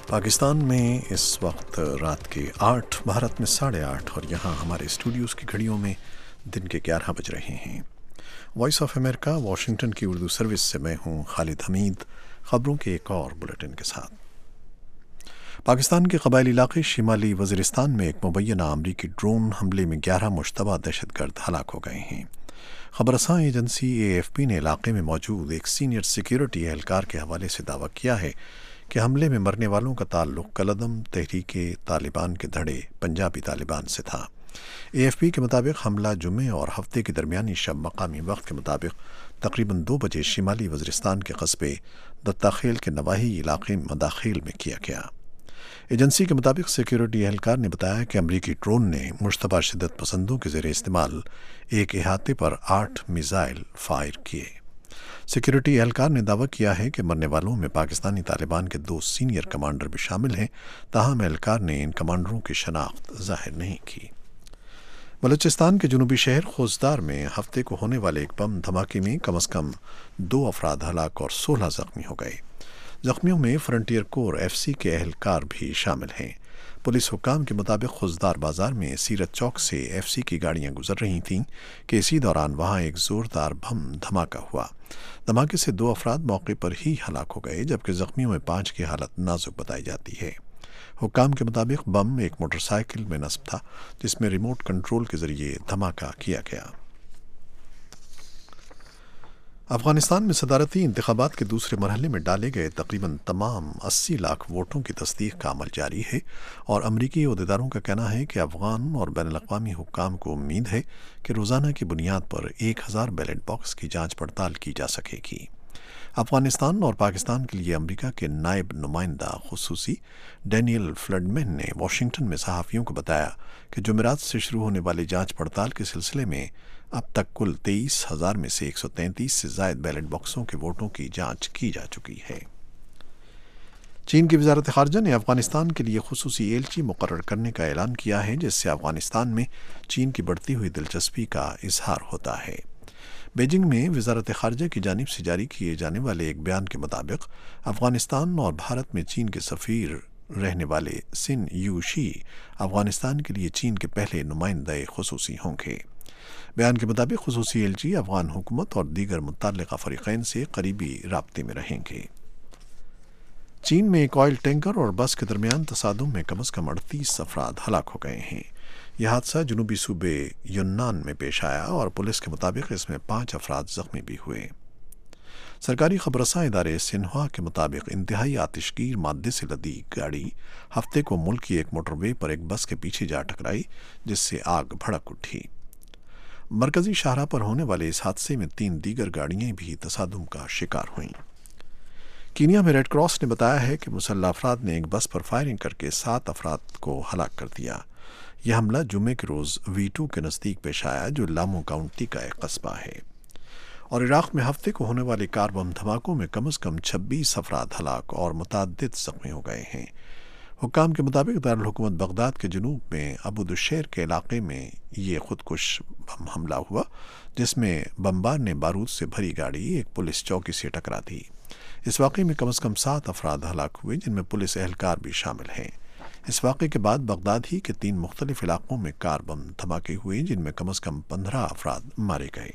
پاکستان میں اس وقت رات کے 8، بھارت میں 8:30 اور یہاں ہمارے اسٹوڈیوز کی گھڑیوں میں دن کے 11 بج رہے ہیں۔ وائس آف امریکہ واشنگٹن کی اردو سروس سے میں ہوں خالد حمید، خبروں کے ایک اور بلیٹن کے ساتھ۔ پاکستان کے قبائلی علاقے شمالی وزیرستان میں ایک مبینہ امریکی ڈرون حملے میں 11 مشتبہ دہشت گرد ہلاک ہو گئے ہیں۔ خبر رساں ایجنسی AFP نے علاقے میں موجود ایک سینئر سیکیورٹی اہلکار کے حوالے سے دعویٰ کیا ہے کہ حملے میں مرنے والوں کا تعلق کالعدم تحریک طالبان کے دھڑے پنجابی طالبان سے تھا۔ AFP کے مطابق حملہ جمعے اور ہفتے کے درمیانی شب مقامی وقت کے مطابق تقریباً 2 بجے شمالی وزیرستان کے قصبے دتا خیل کے نواحی علاقے مداخیل میں کیا گیا۔ ایجنسی کے مطابق سیکیورٹی اہلکار نے بتایا کہ امریکی ڈرون نے مشتبہ شدت پسندوں کے زیر استعمال ایک احاطے پر 8 میزائل فائر کیے۔ سیکیورٹی اہلکار نے دعویٰ کیا ہے کہ مرنے والوں میں پاکستانی طالبان کے 2 سینئر کمانڈر بھی شامل ہیں، تاہم اہلکار نے ان کمانڈروں کی شناخت ظاہر نہیں کی۔ بلوچستان کے جنوبی شہر خوزدار میں ہفتے کو ہونے والے ایک بم دھماکے میں کم از کم 2 افراد ہلاک اور 16 زخمی ہو گئے۔ زخمیوں میں فرنٹیئر کور FC کے اہلکار بھی شامل ہیں۔ پولیس حکام کے مطابق خوزدار بازار میں سیرت چوک سے FC کی گاڑیاں گزر رہی تھیں کہ اسی دوران وہاں ایک زوردار بم دھماکہ ہوا۔ دھماکے سے 2 افراد موقع پر ہی ہلاک ہو گئے، جبکہ زخمیوں میں 5 کی حالت نازک بتائی جاتی ہے۔ حکام کے مطابق بم ایک موٹر سائیکل میں نصب تھا، جس میں ریموٹ کنٹرول کے ذریعے دھماکہ کیا گیا۔ افغانستان میں صدارتی انتخابات کے دوسرے مرحلے میں ڈالے گئے تقریباً تمام 80 لاکھ ووٹوں کی تصدیق کا عمل جاری ہے، اور امریکی عہدیداروں کا کہنا ہے کہ افغان اور بین الاقوامی حکام کو امید ہے کہ روزانہ کی بنیاد پر 1000 بیلٹ باکس کی جانچ پڑتال کی جا سکے گی۔ افغانستان اور پاکستان کے لیے امریکہ کے نائب نمائندہ خصوصی ڈینیل فلڈمین نے واشنگٹن میں صحافیوں کو بتایا کہ جمعرات سے شروع ہونے والی جانچ پڑتال کے سلسلے میں اب تک کل 23,000 میں سے 133 سے زائد بیلٹ باکسوں کے ووٹوں کی جانچ کی جا چکی ہے۔ چین کی وزارت خارجہ نے افغانستان کے لیے خصوصی ایلچی مقرر کرنے کا اعلان کیا ہے، جس سے افغانستان میں چین کی بڑھتی ہوئی دلچسپی کا اظہار ہوتا ہے۔ بیجنگ میں وزارت خارجہ کی جانب سے جاری کیے جانے والے ایک بیان کے مطابق افغانستان اور بھارت میں چین کے سفیر رہنے والے سن یو شی افغانستان کے لیے چین کے پہلے نمائندہ خصوصی ہوں گے۔ بیان کے مطابق خصوصی ایلچی افغان حکومت اور دیگر متعلقہ فریقین سے قریبی رابطے میں رہیں گے۔ چین میں ایک آئل ٹینکر اور بس کے درمیان تصادم میں کم از کم 38 افراد ہلاک ہو گئے ہیں۔ یہ حادثہ جنوبی صوبے یونان میں پیش آیا اور پولیس کے مطابق اس میں 5 افراد زخمی بھی ہوئے۔ سرکاری خبر رساں ادارے سنہوا کے مطابق انتہائی آتشگیر مادے سے لدی گاڑی ہفتے کو ملک کی ایک موٹر وے پر ایک بس کے پیچھے جا ٹکرائی، جس سے آگ بھڑک اٹھی۔ مرکزی شاہراہ پر ہونے والے اس حادثے میں 3 دیگر گاڑیاں بھی تصادم کا شکار ہوئیں۔ کینیا میں ریڈ کراس نے بتایا ہے کہ مسلح افراد نے ایک بس پر فائرنگ کر کے 7 افراد کو ہلاک کر دیا۔ یہ حملہ جمعے کے روز V2 کے نزدیک پیش آیا، جو لامو کاؤنٹی کا ایک قصبہ ہے۔ اور عراق میں ہفتے کو ہونے والے کار بم دھماکوں میں کم از کم 26 افراد ہلاک اور متعدد زخمی ہو گئے ہیں۔ حکام کے مطابق دارالحکومت بغداد کے جنوب میں ابو دشیر کے علاقے میں یہ خودکش بم حملہ ہوا، جس میں بمبار نے بارود سے بھری گاڑی ایک پولیس چوکی سے ٹکرا دی۔ اس واقعے میں کم از کم 7 افراد ہلاک ہوئے، جن میں پولیس اہلکار بھی شامل ہیں۔ اس واقعے کے بعد بغداد ہی کے 3 مختلف علاقوں میں کار بم دھماکے ہوئے، جن میں کم از کم 15 افراد مارے گئے۔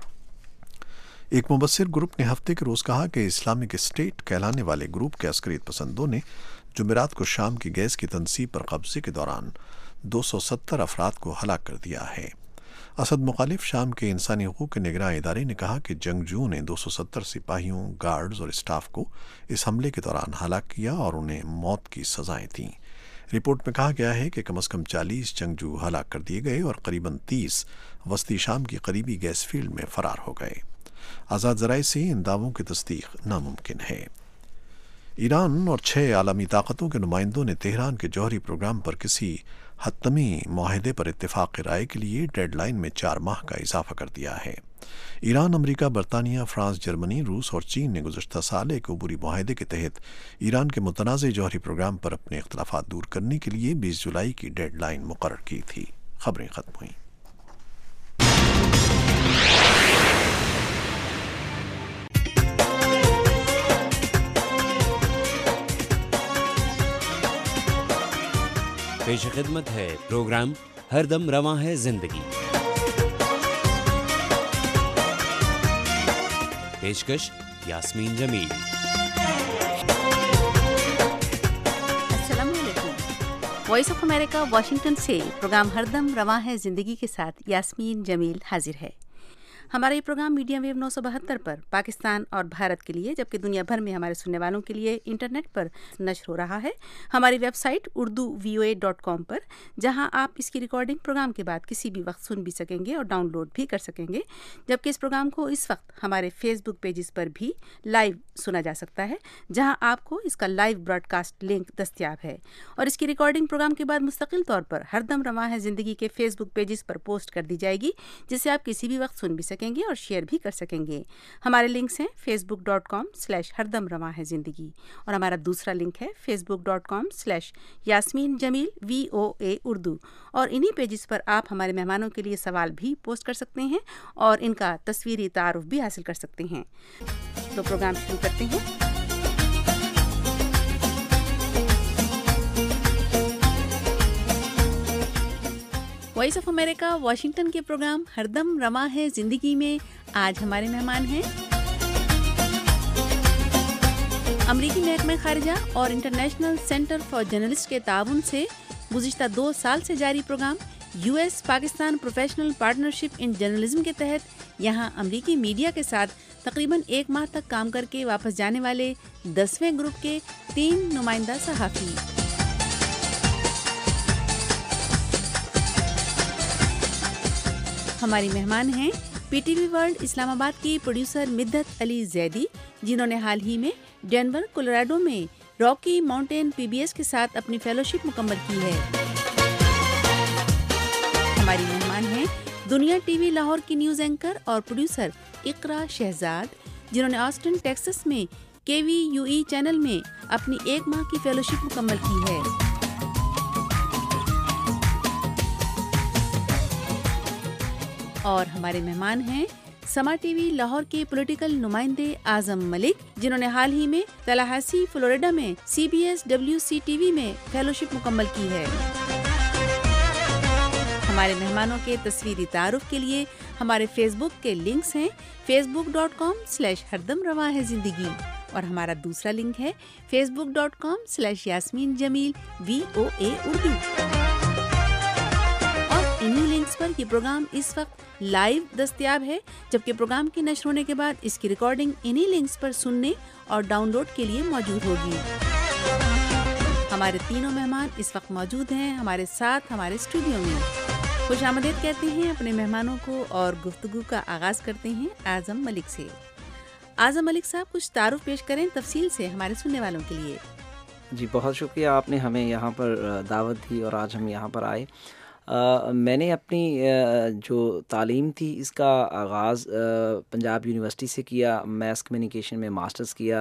ایک مبصر گروپ نے ہفتے کے روز کہا کہ اسلامک اسٹیٹ کہلانے والے گروپ کے عسکریت پسندوں نے جمعرات کو شام کی گیس کی تنصیب پر قبضے کے دوران 270 افراد کو ہلاک کر دیا ہے۔ اسد مخالف شام کے انسانی حقوق کے نگراں ادارے نے کہا کہ جنگجوؤں نے 270 سپاہیوں، گارڈز اور اسٹاف کو اس حملے کے دوران ہلاک کیا اور انہیں موت کی سزائیں دیں۔ رپورٹ میں کہا گیا ہے کہ کم از کم 40 جنگجو ہلاک کر دیے گئے اور قریباً 30 وسطی شام کی قریبی گیس فیلڈ میں فرار ہو گئے۔ آزاد ذرائع سے ان دعووں کی تصدیق ناممکن ہے۔ ایران اور 6 عالمی طاقتوں کے نمائندوں نے تہران کے جوہری پروگرام پر کسی حتمی معاہدے پر اتفاق رائے کے لیے ڈیڈ لائن میں 4 ماہ کا اضافہ کر دیا ہے۔ ایران، امریکہ، برطانیہ، فرانس، جرمنی، روس اور چین نے گزشتہ سال ایک عبوری معاہدے کے تحت ایران کے متنازع جوہری پروگرام پر اپنے اختلافات دور کرنے کے لیے 20 جولائی کی ڈیڈ لائن مقرر کی تھی۔ خبریں ختم ہوئیں۔ پیش خدمت ہے پروگرام ہر دم رواں ہے زندگی. پیشکش یاسمین جمیل. السلام علیکم. وائس آف امریکہ واشنگٹن سے پروگرام ہر دم رواں ہے زندگی کے ساتھ یاسمین جمیل حاضر ہے. ہمارا یہ پروگرام میڈیم ویو 972 پر پاکستان اور بھارت کے لیے جبکہ دنیا بھر میں ہمارے سننے والوں کے لیے انٹرنیٹ پر نشر ہو رہا ہے ہماری ویب سائٹ urduvoa.com پر, جہاں آپ اس کی ریکارڈنگ پروگرام کے بعد کسی بھی وقت سن بھی سکیں گے اور ڈاؤن لوڈ بھی کر سکیں گے. جبکہ اس پروگرام کو اس وقت ہمارے فیس بک پیجز پر بھی لائیو سنا جا سکتا ہے, جہاں آپ کو اس کا لائیو براڈ کاسٹ لنک دستیاب ہے, اور اس کی ریکارڈنگ پروگرام کے بعد مستقل طور پر ہر دم رواں ہے زندگی کے فیس بک پیجز پر پوسٹ کر دی جائے گی, جسے آپ کسی بھی وقت سن بھی سکیں گے اور شیئر بھی کر سکیں گے. ہمارے لنکس ہیں facebook.com/ہردم رواں ہے زندگی, اور ہمارا دوسرا لنک ہے facebook.com/یاسمین جمیل VOA اردو, اور انہی پیجز پر آپ ہمارے مہمانوں کے لیے سوال بھی پوسٹ کر سکتے ہیں اور ان کا تصویری تعارف بھی حاصل کر سکتے ہیں. تو پروگرام شروع کرتے ہیں. وائس آف امریکہ واشنگٹن کے پروگرام ہر دم رواں ہے زندگی میں آج ہمارے مہمان ہیں امریکی محکمہ خارجہ اور انٹرنیشنل سینٹر فار جرنلسٹ کے تعاون سے گزشتہ 2 سال سے جاری program US Pakistan professional partnership in journalism کے تحت یہاں امریکی میڈیا کے ساتھ تقریباً 1 ماہ تک کام کر کے واپس جانے والے 10ویں گروپ کے 3 نمائندہ صحافی. ہماری مہمان ہیں PTV ورلڈ اسلام آباد کی پروڈیوسر مدت علی زیدی, جنہوں نے حال ہی میں ڈینور کولوراڈو میں راکی ماؤنٹین PBS کے ساتھ اپنی فیلوشپ مکمل کی ہے. ہماری مہمان ہیں دنیا TV لاہور کی نیوز اینکر اور پروڈیوسر اقرا شہزاد, جنہوں نے آسٹن ٹیکساس میں KVUE چینل میں اپنی 1 ماہ کی فیلوشپ مکمل کی ہے. اور ہمارے مہمان ہیں سما ٹی وی لاہور کے پولیٹیکل نمائندے اعظم ملک, جنہوں نے حال ہی میں تلاہاسی فلوریڈا میں CBS WC TV میں فیلوشپ مکمل کی ہے. ہمارے مہمانوں کے تصویری تعارف کے لیے ہمارے فیس بک کے لنکس ہیں facebook.com/ہردم رواں ہے زندگی, اور ہمارا دوسرا لنک ہے facebook.com/یاسمین جمیل VOA اردو. انہی لنکس پر یہ پروگرام اس وقت لائیو دستیاب ہے, جبکہ پروگرام کی نشر ہونے کے بعد اس کی ریکارڈنگ انہی لنکس پر سننے اور ڈاؤن لوڈ کے لیے موجود ہوگی. ہمارے تینوں مہمان اس وقت موجود ہیں ہمارے ساتھ ہمارے اسٹوڈیو میں. خوش آمدید کہتے ہیں اپنے مہمانوں کو اور گفتگو کا آغاز کرتے ہیں اعظم ملک سے. اعظم ملک صاحب, کچھ تعارف پیش کریں تفصیل سے ہمارے سننے والوں کے لیے. جی بہت شکریہ, آپ نے ہمیں یہاں پر دعوت دی اور آج ہم یہاں پر آئے. میں نے اپنی جو تعلیم تھی اس کا آغاز پنجاب یونیورسٹی سے کیا. میس کمیونیکیشن میں ماسٹرز کیا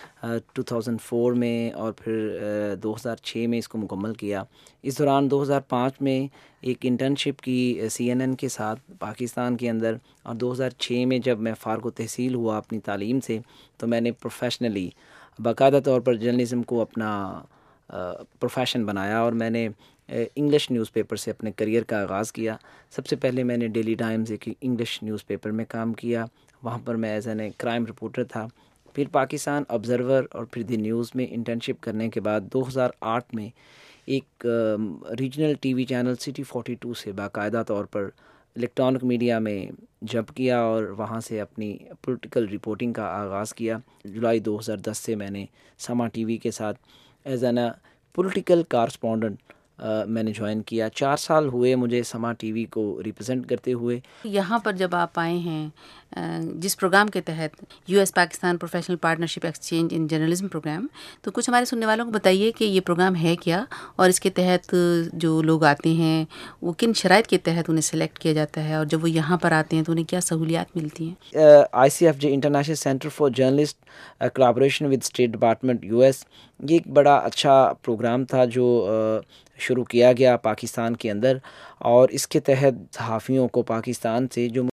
2004 میں, اور پھر 2006 میں اس کو مکمل کیا. اس دوران 2005 میں ایک انٹرنشپ کی CNN کے ساتھ پاکستان کے اندر, اور 2006 میں جب میں فارغ التحصیل ہوا اپنی تعلیم سے تو میں نے پروفیشنلی باقاعدہ طور پر جرنلزم کو اپنا پروفیشن بنایا, اور میں نے انگلش نیوز پیپر سے اپنے کریئر کا آغاز کیا. سب سے پہلے میں نے ڈیلی ٹائمز ایک انگلش نیوز پیپر میں کام کیا, وہاں پر میں ایز این کرائم رپورٹر تھا. پھر پاکستان آبزرور اور پھر دی نیوز میں انٹرنشپ کرنے کے بعد 2008 میں ایک ریجنل TV چینل City 42 سے باقاعدہ طور پر الیکٹرانک میڈیا میں جمپ کیا, اور وہاں سے اپنی پولیٹیکل رپورٹنگ کا آغاز کیا. جولائی 2010 سے میں نے سما TV کے ساتھ ایز این پولیٹیکل کارسپونڈنٹ میں نے جوائن کیا. 4 سال ہوئے مجھے سما TV کو ریپرزینٹ کرتے ہوئے. یہاں پر جب آپ آئے ہیں جس پروگرام کے تحت US Pakistan professional partnership exchange in journalism program, تو کچھ ہمارے سننے والوں کو بتائیے کہ یہ پروگرام ہے کیا, اور اس کے تحت جو لوگ آتے ہیں وہ کن شرائط کے تحت انہیں سلیکٹ کیا جاتا ہے, اور جب وہ یہاں پر آتے ہیں تو انہیں کیا سہولیات ملتی ہیں. ICFJ international center for journalist collaboration with state department US, یہ ایک بڑا اچھا پروگرام تھا جو شروع کیا گیا پاکستان کے اندر, اور اس کے تحت صحافیوں کو پاکستان سے جو